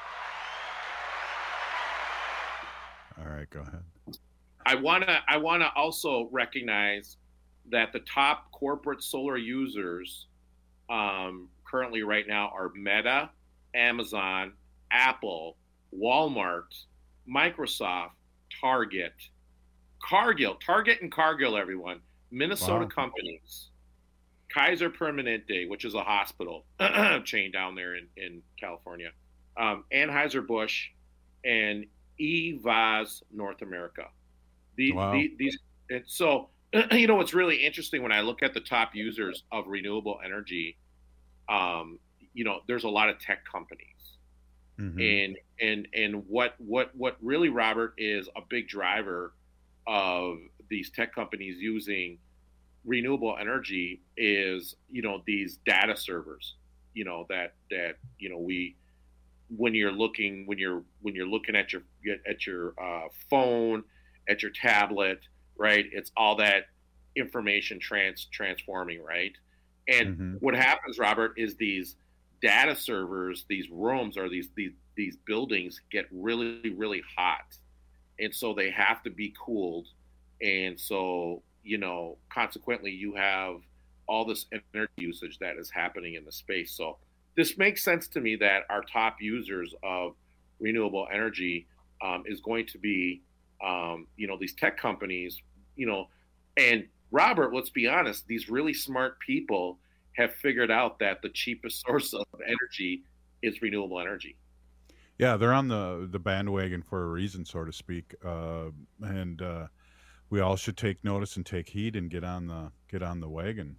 All right, go ahead. I wanna I wanna also recognize that the top corporate solar users um, currently right now are Meta, Amazon, Apple, Walmart, Microsoft, Target, Cargill, Target and Cargill, everyone, Minnesota Wow. companies, Kaiser Permanente, which is a hospital chain down there in, in California, um, Anheuser-Busch, and E V A S North America. The, Wow. the, these, and so, you know, what's really interesting when I look at the top users of renewable energy, um, you know, there's a lot of tech companies. Mhm. And and and what what what really, Robert, is a big driver of these tech companies using renewable energy is, you know, these data servers, you know, that that you know we when you're looking when you're when you're looking at your at your uh, phone, at your tablet, right? It's all that information trans transforming, right? And Mhm. what happens, Robert, is these data servers, these rooms or these these these buildings get really really hot, and so they have to be cooled, and so you know consequently you have all this energy usage that is happening in the space. So this makes sense to me that our top users of renewable energy um, is going to be um, you know these tech companies, you know, and Robert, let's be honest, these really smart people have figured out that the cheapest source of energy is renewable energy. Yeah, they're on the the bandwagon for a reason, so to speak, uh, and uh, we all should take notice and take heed and get on the get on the wagon.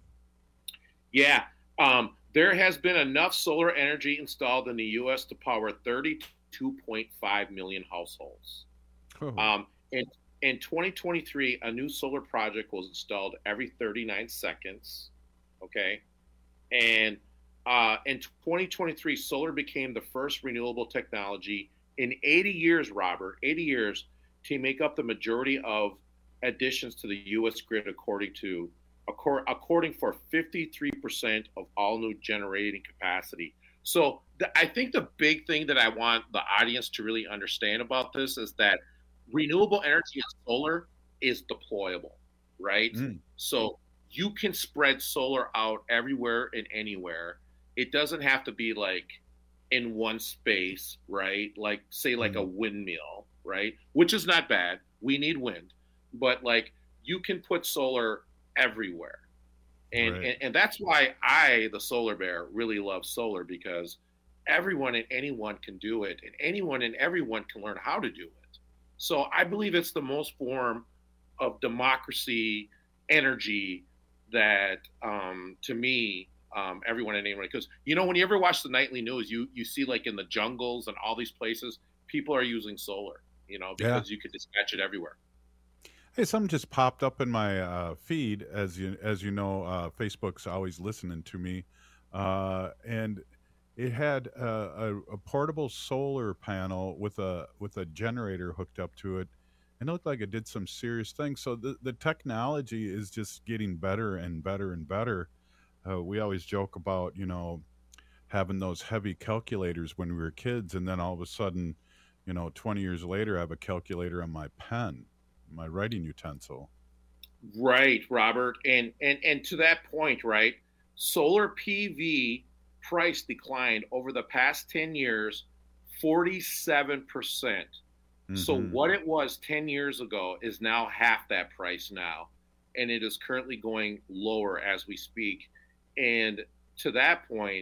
Yeah, um, there has been enough solar energy installed in the U S to power thirty-two point five million households. Oh. Um, in, in twenty twenty-three, a new solar project was installed every thirty-nine seconds. Okay. And uh, in twenty twenty-three, solar became the first renewable technology in eighty years, Robert, eighty years, to make up the majority of additions to the U S grid, according to according for fifty-three percent of all new generating capacity. So the, I think the big thing that I want the audience to really understand about this is that renewable energy and solar is deployable, right? Mm. So you can spread solar out everywhere and anywhere. It doesn't have to be like in one space, right? Like say like Mm. a windmill, right? Which is not bad. We need wind, but like you can put solar everywhere. And, Right. and and that's why I, the Solar Bear, really love solar, because everyone and anyone can do it, and anyone and everyone can learn how to do it. So I believe it's the most form of democracy energy that, um, to me, um, everyone and anyone, because, you know, when you ever watch the nightly news, you you see like in the jungles and all these places, people are using solar, you know, Yeah. because you could dispatch it everywhere. Hey, something just popped up in my uh, feed. As you as you know, uh, Facebook's always listening to me, uh, and it had a, a, a portable solar panel with a with a generator hooked up to it, and it looked like it did some serious things. So the the technology is just getting better and better and better. Uh, we always joke about, you know, having those heavy calculators when we were kids, and then all of a sudden, you know, twenty years later, I have a calculator on my pen, my writing utensil. Right, Robert. And and and to that point, right, solar P V price declined over the past ten years forty-seven percent. Mm-hmm. So what it was ten years ago is now half that price now, and it is currently going lower as we speak. And to that point,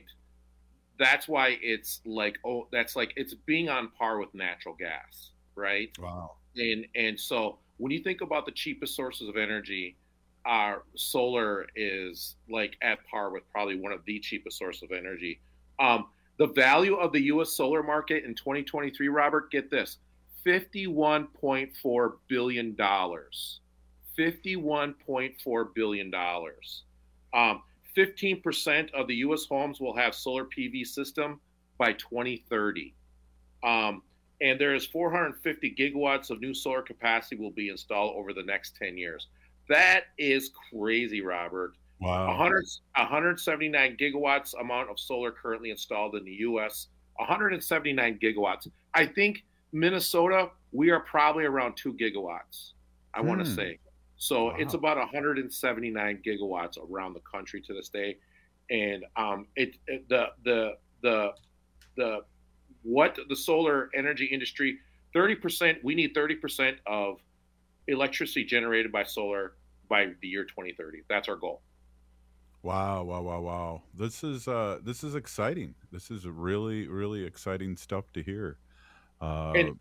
that's why it's like, oh, that's like, it's being on par with natural gas, right? Wow. And and so when you think about the cheapest sources of energy, uh, solar is like at par with probably one of the cheapest sources of energy. Um, the value of the U S solar market in twenty twenty-three, Robert, get this, fifty-one point four billion dollars. fifty-one point four billion dollars. Um, fifteen percent of the U S homes will have solar P V system by twenty thirty. Um, and there is four hundred fifty gigawatts of new solar capacity will be installed over the next ten years. That is crazy, Robert. Wow. one hundred, one hundred seventy-nine gigawatts amount of solar currently installed in the U S. one hundred seventy-nine gigawatts. I think Minnesota, we are probably around two gigawatts, I hmm. want to say. So wow. It's about one hundred seventy-nine gigawatts around the country to this day, and um, it, it the the the the what the solar energy industry thirty percent. We need thirty percent of electricity generated by solar by the year twenty thirty. That's our goal. Wow! Wow! Wow! Wow! This is uh, this is exciting. This is really really exciting stuff to hear. Uh, and,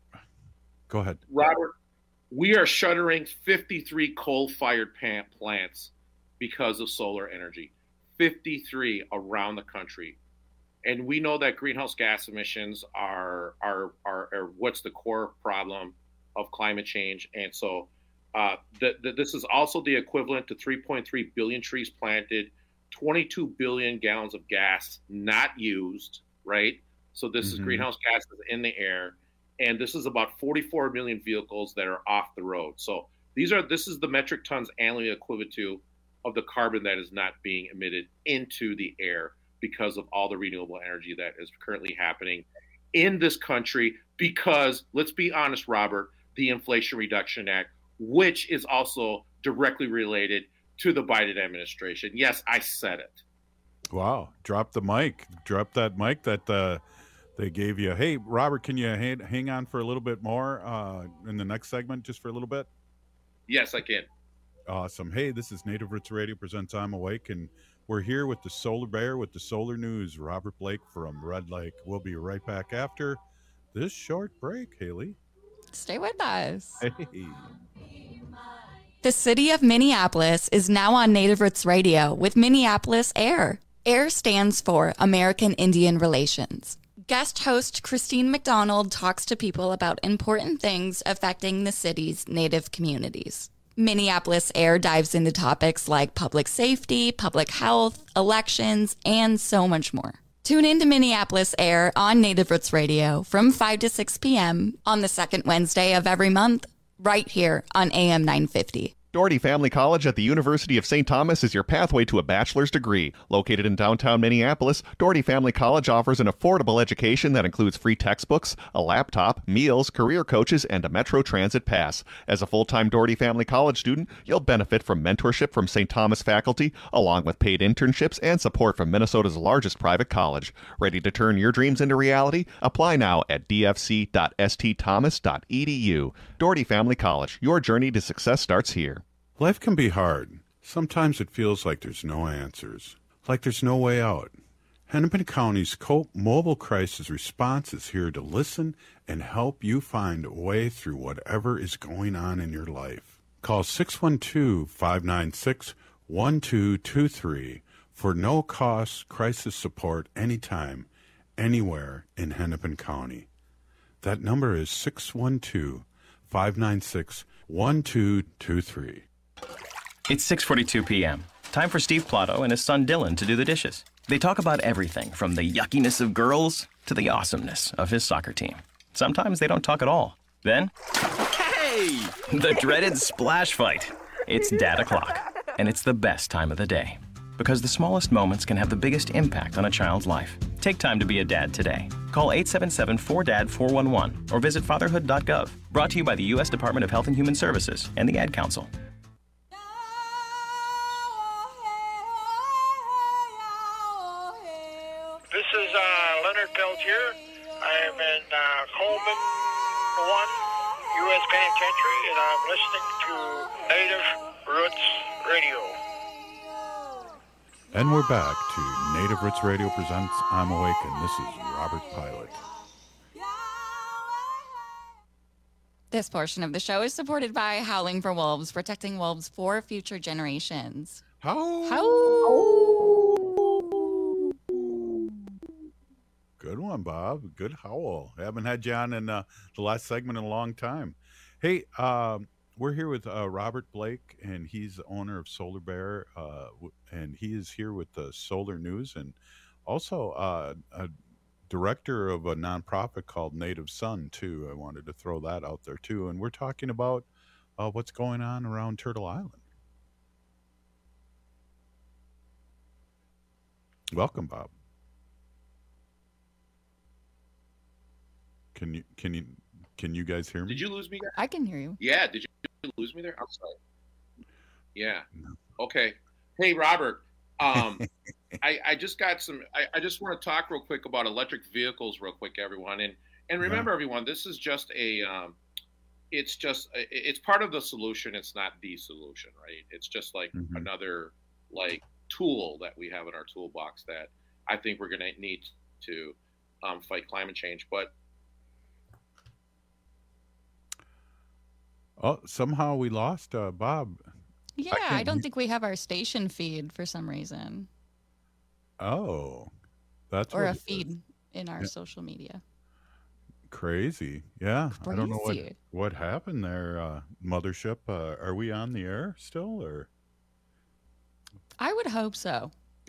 go ahead, Robert. We are shuttering fifty-three coal-fired plants because of solar energy, fifty-three around the country. And we know that greenhouse gas emissions are, are, are, are what's the core problem of climate change. And so uh, the, the, this is also the equivalent to three point three billion trees planted, twenty-two billion gallons of gas not used, right? So this mm-hmm. is greenhouse gases in the air. And this is about forty-four million vehicles that are off the road. So these are this is the metric tons annually equivalent to of the carbon that is not being emitted into the air because of all the renewable energy that is currently happening in this country. Because let's be honest, Robert, the Inflation Reduction Act, which is also directly related to the Biden administration. Yes, I said it. Wow. Drop the mic. Drop that mic that uh they gave you. Hey, Robert, can you hang, hang on for a little bit more uh, in the next segment, just for a little bit? Yes, I can. Awesome. Hey, this is Native Roots Radio presents I'm Awake, and we're here with the Solar Bear with the Solar News, Robert Blake from Red Lake. We'll be right back after this short break, Haley. Stay with us. Hey. The city of Minneapolis is now on Native Roots Radio with Minneapolis AIR. AIR stands for American Indian Relations. Guest host Christine McDonald talks to people about important things affecting the city's Native communities. Minneapolis AIR dives into topics like public safety, public health, elections, and so much more. Tune in to Minneapolis AIR on Native Roots Radio from five to six p.m. on the second Wednesday of every month, right here on A M nine fifty. Doherty Family College at the University of Saint Thomas is your pathway to a bachelor's degree. Located in downtown Minneapolis, Doherty Family College offers an affordable education that includes free textbooks, a laptop, meals, career coaches, and a Metro Transit pass. As a full-time Doherty Family College student, you'll benefit from mentorship from Saint Thomas faculty, along with paid internships and support from Minnesota's largest private college. Ready to turn your dreams into reality? Apply now at d f c dot s t thomas dot e d u. Doherty Family College, your journey to success starts here. Life can be hard. Sometimes it feels like there's no answers, like there's no way out. Hennepin County's COPE Mobile Crisis Response is here to listen and help you find a way through whatever is going on in your life. Call six one two, five nine six, one two two three for no-cost crisis support anytime, anywhere in Hennepin County. That number is six one two, five nine six, One, two, two, three. It's six forty-two p.m. Time for Steve Plato and his son Dylan to do the dishes. They talk about everything from the yuckiness of girls to the awesomeness of his soccer team. Sometimes they don't talk at all. Then, hey! The dreaded splash fight. It's Dad O'Clock, and it's the best time of the day. Because the smallest moments can have the biggest impact on a child's life. Take time to be a dad today. Call eight seven seven, four D A D, four one one or visit fatherhood dot gov. Brought to you by the U S Department of Health and Human Services and the Ad Council. This is uh, Leonard Peltier. I am in uh, Coleman one, U S Penitentiary, and I'm listening to Native Roots Radio. And we're back to Native Roots Radio presents I'm Awake, and this is Robert Pilot. This portion of the show is supported by Howling for Wolves, protecting wolves for future generations. How? How? Good one, Bob. Good howl. I haven't had you on in uh, the last segment in a long time. Hey, um, we're here with uh, Robert Blake, and he's the owner of Solar Bear, uh, w- and he is here with the Solar News, and also uh, a director of a nonprofit called Native Sun, too. I wanted to throw that out there, too. And we're talking about uh, what's going on around Turtle Island. Welcome, Bob. Can you can you can you guys hear me? Did you lose me, guys? I can hear you. Yeah, did you lose me there? I'm sorry. Yeah. Okay. Hey, Robert. Um, I, I just got some. I, I just want to talk real quick about electric vehicles, real quick, everyone. And and remember, yeah. everyone, this is just a. Um, it's just it's part of the solution. It's not the solution, right? It's just like mm-hmm. another like tool that we have in our toolbox that I think we're going to need to um, fight climate change. But oh, somehow we lost uh, Bob. Yeah, I, I don't think we have our station feed for some reason. Oh, that's or what a it feed is. in our Yeah. social media. Crazy. Yeah. I don't know what, Crazy. what happened there, uh, Mothership. Uh, are we on the air still, or? I would hope so.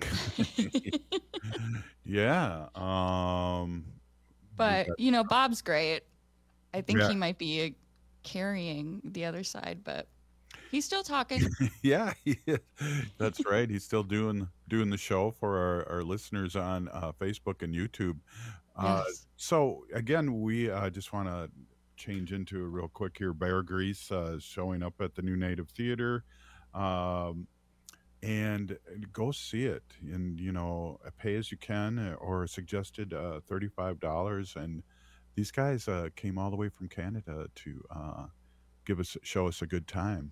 Yeah. Um, But, got- you know, Bob's great. I think Yeah. he might be uh, carrying the other side, but he's still talking. yeah, he is. That's right. He's still doing doing the show for our, our listeners on uh, Facebook and YouTube. Uh, Yes. So again, we uh, just want to change into a real quick here. Bear Grease uh, showing up at the New Native Theater, um, and go see it. And you know, pay as you can, or suggested uh, thirty-five dollars. And these guys uh, came all the way from Canada to uh, give us show us a good time.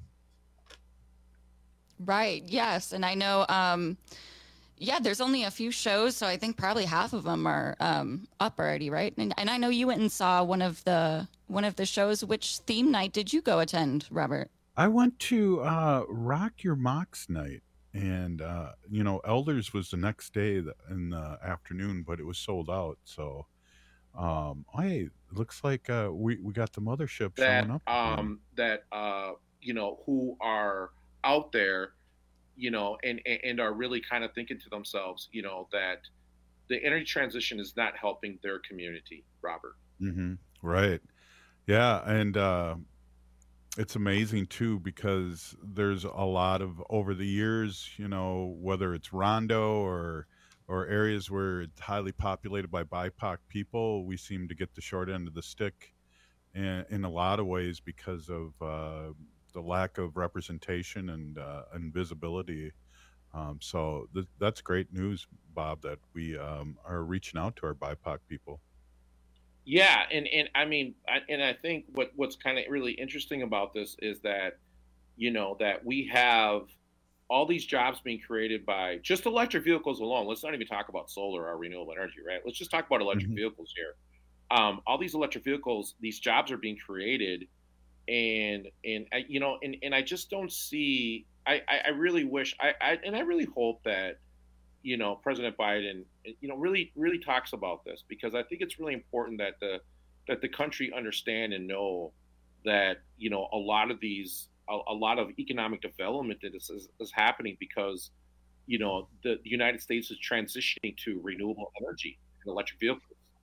Right. Yes. And I know, um, yeah, there's only a few shows, so I think probably half of them are um, up already, right? And, and I know you went and saw one of the one of the shows. Which theme night did you go attend, Robert? I went to uh, Rock Your Mox night, and uh, you know, Elders was the next day th- in the afternoon, but it was sold out. So, um, hey, it looks like uh, we we got the mothership that showing up. again. um that uh you know who are out there, you know, and and and are really kind of thinking to themselves, you know, that the energy transition is not helping their community, Robert. Mm-hmm. Right. Yeah. And uh, it's amazing, too, because there's a lot of, over the years, you know, whether it's Rondo or or areas where it's highly populated by B I P O C people, we seem to get the short end of the stick in, in a lot of ways because of uh, the lack of representation and, uh, and visibility. Um, so th- that's great news, Bob, that we um, are reaching out to our B I P O C people. Yeah, and and I mean, I, and I think what what's kind of really interesting about this is that, you know, that we have all these jobs being created by just electric vehicles alone. Let's not even talk about solar or renewable energy, right? Let's just talk about electric Mhm. vehicles here. Um, all these electric vehicles, these jobs are being created, and and I, you know, and and I just don't see. I I, I really wish. I, I and I really hope that, you know, President Biden, you know, really, really talks about this, because I think it's really important that the that the country understand and know that, you know, a lot of these, a, a lot of economic development that is, is, is happening because, you know, the, the United States is transitioning to renewable energy and electric vehicles.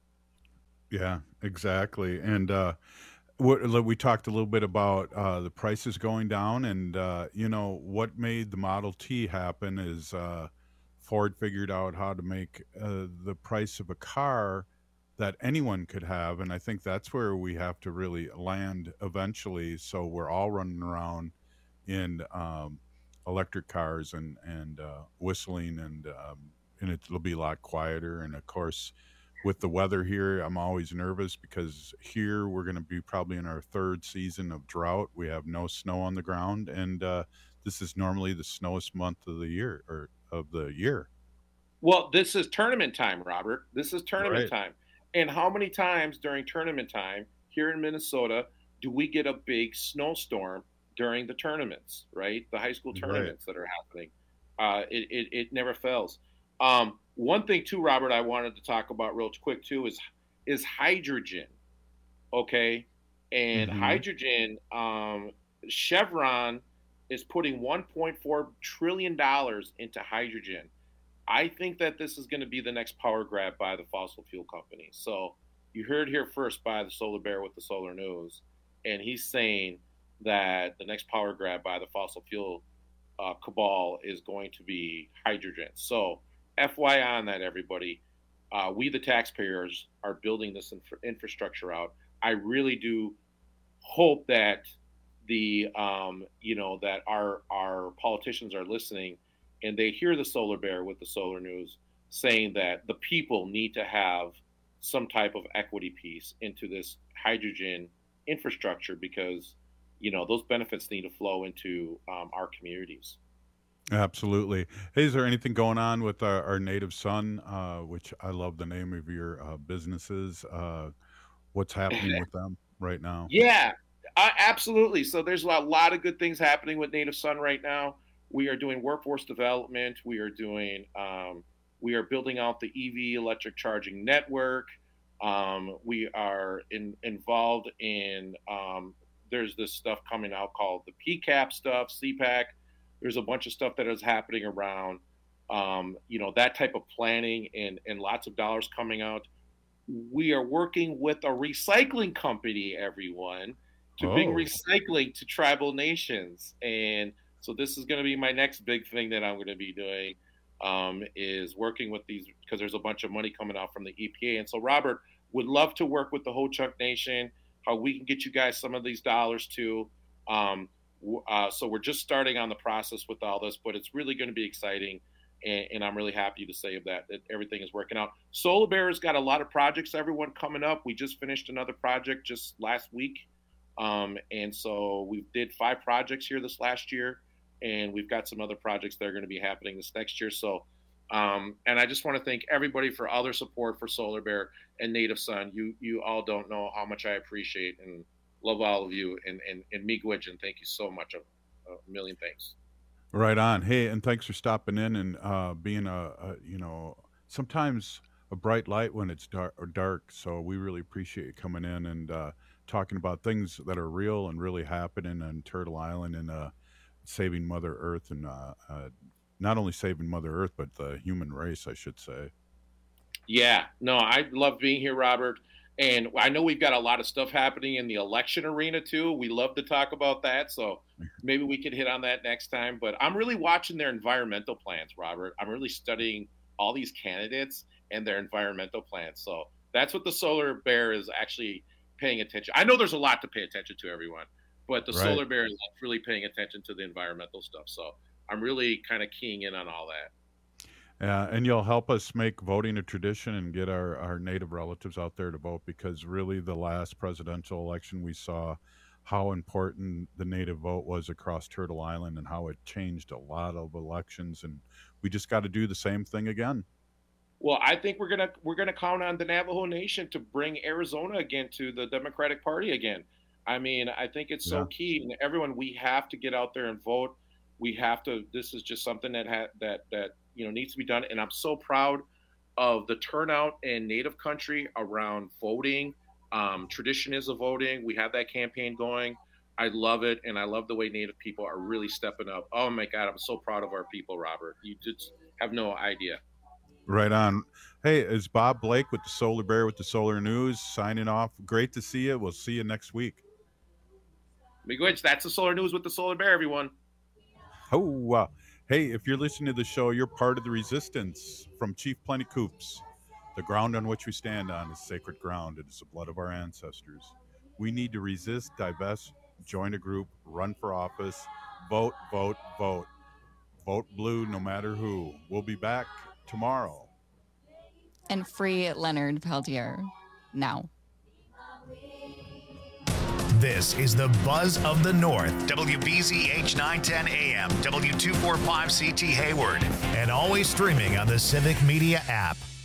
Yeah, exactly. And uh, what, we talked a little bit about uh, the prices going down, and uh, you know what made the Model T happen is uh, Ford figured out how to make uh, the price of a car that anyone could have, and I think that's where we have to really land eventually. So we're all running around in um, electric cars and and uh, whistling, and um, and it'll be a lot quieter. And of course, with the weather here, I'm always nervous because here we're going to be probably in our third season of drought. We have no snow on the ground, and uh, this is normally the snowiest month of the year or of the year. Well, this is tournament time, Robert. This is tournament Right. time. And how many times during tournament time here in Minnesota do we get a big snowstorm during the tournaments, right? The high school Right. tournaments that are happening. Uh, it, it, it never fails. Um, one thing too, Robert, I wanted to talk about real quick too is is hydrogen. Okay. And Mhm. hydrogen, um, Chevron is putting one point four trillion dollars into hydrogen. I think that this is going to be the next power grab by the fossil fuel companies. So you heard here first by the Solar Bear with the Solar News, and he's saying that the next power grab by the fossil fuel uh, cabal is going to be hydrogen. So F Y I on that, everybody. Uh, we, the taxpayers, are building this infra- infrastructure out. I really do hope that the um, you know that our our politicians are listening and they hear the Solar Bear with the Solar News saying that the people need to have some type of equity piece into this hydrogen infrastructure because, you know, those benefits need to flow into um, our communities. Absolutely. Hey, is there anything going on with our, our Native Son, uh, which I love the name of your uh, businesses? Uh, what's happening with them right now? Yeah, uh, absolutely. So there's a lot, lot of good things happening with Native Son right now. We are doing workforce development. We are doing, um, we are building out the E V electric charging network. Um, we are in, involved in, um, there's this stuff coming out called the P CAP stuff, C PAC. There's a bunch of stuff that is happening around, um, you know, that type of planning and, and lots of dollars coming out. We are working with a recycling company, everyone, to bring Oh. recycling to tribal nations. And so this is going to be my next big thing that I'm going to be doing um, is working with these because there's a bunch of money coming out from the E P A. And so, Robert, would love to work with the Ho Chunk Nation, how we can get you guys some of these dollars too. Um, w- uh, so we're just starting on the process with all this, but it's really going to be exciting. And, and I'm really happy to say that, that everything is working out. Solar Bear has got a lot of projects, everyone, coming up. We just finished another project just last week. Um, and so we did five projects here this last year. And we've got some other projects that are going to be happening this next year. So, um, and I just want to thank everybody for all their support for Solar Bear and Native Son. You you all don't know how much I appreciate and love all of you. And, and, and Miigwech, thank you so much. A, a million thanks. Right on. Hey, and thanks for stopping in and uh, being a, a, you know, sometimes a bright light when it's dark. Or dark. So we really appreciate you coming in and uh, talking about things that are real and really happening on Turtle Island and uh, saving Mother Earth and uh, uh, not only saving Mother Earth, but the human race, I should say. Yeah, no, I love being here, Robert. And I know we've got a lot of stuff happening in the election arena too. We love to talk about that. So maybe we could hit on that next time. But I'm really watching their environmental plans, Robert. I'm really studying all these candidates and their environmental plans. So that's what the Solar Bear is actually paying attention. I know there's a lot to pay attention to, everyone, but the Right. Solar Bear is really paying attention to the environmental stuff. So I'm really kind of keying in on all that. Yeah, and you'll help us make voting a tradition and get our, our Native relatives out there to vote because really the last presidential election we saw how important the Native vote was across Turtle Island and how it changed a lot of elections, and we just got to do the same thing again. Well, I think we're gonna we're gonna count on the Navajo Nation to bring Arizona again to the Democratic Party again. I mean, I think it's so Yeah. key, and everyone, we have to get out there and vote. We have to. This is just something that ha- that that you know needs to be done, and I'm so proud of the turnout in Native country around voting. Um, tradition is a voting. We have that campaign going. I love it, and I love the way Native people are really stepping up. Oh my God, I'm so proud of our people, Robert. You just have no idea. Right on. Hey, is Bob Blake with the Solar Bear with the Solar News signing off. Great to see you. We'll see you next week. Miigwech, that's the Solar News with the Solar Bear, everyone. Oh, uh, hey, if you're listening to the show, you're part of the resistance. From Chief Plenty Coops. The ground on which we stand on is sacred ground. It is the blood of our ancestors. We need to resist, divest, join a group, run for office, vote, vote, vote. Vote blue no matter who. We'll be back tomorrow. And free Leonard Peltier now. This is the Buzz of the North, W B Z H nine ten A M, W two forty-five C T Hayward, and always streaming on the Civic Media app.